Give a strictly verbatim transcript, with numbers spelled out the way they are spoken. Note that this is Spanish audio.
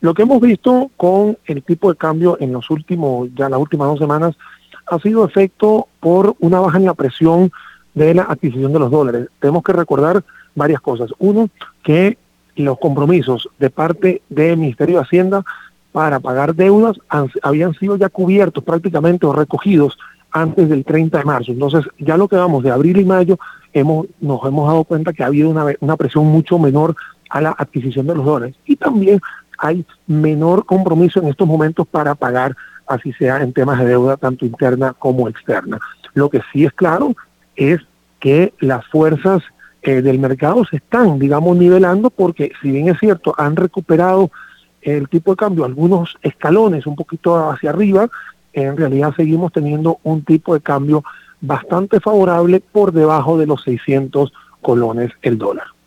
Lo que hemos visto con el tipo de cambio en los últimos, ya las últimas dos semanas, ha sido efecto por una baja en la presión de la adquisición de los dólares. Tenemos que recordar varias cosas. Uno, que los compromisos de parte del Ministerio de Hacienda para pagar deudas han, habían sido ya cubiertos prácticamente o recogidos antes del treinta de marzo. Entonces, ya lo que vamos de abril y mayo, hemos, nos hemos dado cuenta que ha habido una, una presión mucho menor a la adquisición de los dólares. Y también hay menor compromiso en estos momentos para pagar, así sea en temas de deuda, tanto interna como externa. Lo que sí es claro es que las fuerzas eh, del mercado se están, digamos, nivelando, porque si bien es cierto, han recuperado el tipo de cambio algunos escalones un poquito hacia arriba, en realidad seguimos teniendo un tipo de cambio bastante favorable por debajo de los seiscientos colones el dólar.